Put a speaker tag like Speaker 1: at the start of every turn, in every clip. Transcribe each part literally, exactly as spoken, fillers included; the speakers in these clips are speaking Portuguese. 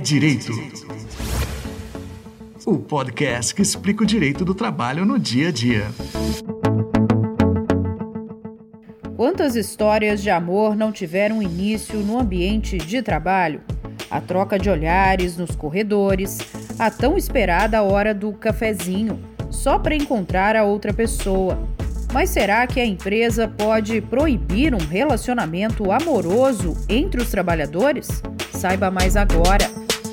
Speaker 1: Direito. O podcast que explica o direito do trabalho no dia a dia.
Speaker 2: Quantas histórias de amor não tiveram início no ambiente de trabalho? A troca de olhares nos corredores, a tão esperada hora do cafezinho, só para encontrar a outra pessoa. Mas será que a empresa pode proibir um relacionamento amoroso entre os trabalhadores? Saiba mais agora.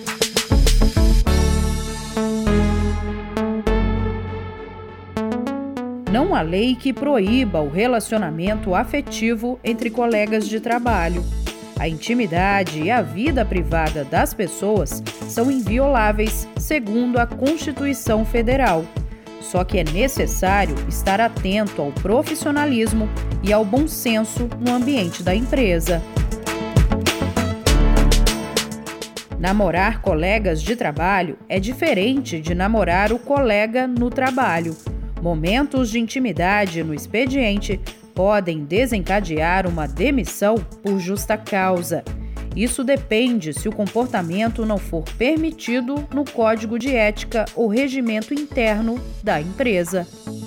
Speaker 2: Não há lei que proíba o relacionamento afetivo entre colegas de trabalho. A intimidade e a vida privada das pessoas são invioláveis, segundo a Constituição Federal. Só que é necessário estar atento ao profissionalismo e ao bom senso no ambiente da empresa. Namorar colegas de trabalho é diferente de namorar o colega no trabalho. Momentos de intimidade no expediente podem desencadear uma demissão por justa causa. Isso depende se o comportamento não for permitido no Código de Ética ou regimento interno da empresa.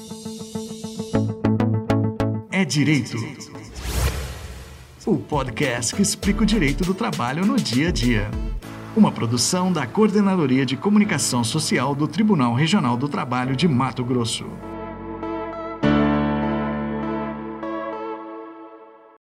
Speaker 1: É Direito. O podcast que explica o direito do trabalho no dia a dia. Uma produção da Coordenadoria de Comunicação Social do Tribunal Regional do Trabalho de Mato Grosso.